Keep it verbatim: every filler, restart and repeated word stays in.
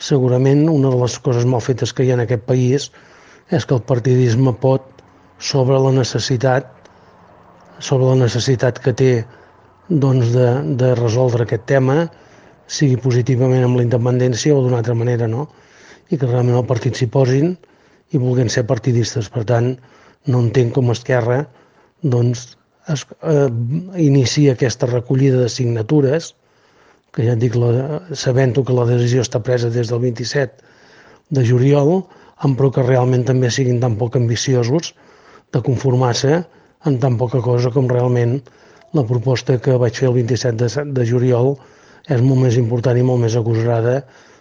segurament una de les coses mal fetes que hi ha en aquest país és que el partidisme pot, sobre la necessitat, sobre la necessitat que té doncs, de, de resoldre aquest tema, sigui positivament amb la independència o d'una altra manera, no? I que realment el partit s'hi posin i vulguin ser partidistes. Per tant, no entenc com Esquerra doncs, es, eh, inicia aquesta recollida de signatures, que ja et dic, sabent-ho que la decisió està presa des del vint-i-set de juliol, però que realment també siguin tan poc ambiciosos de conformar-se en tan poca cosa com realment la proposta que vaig fer el vint-i-set de, de juliol és molt més important i molt més agosarada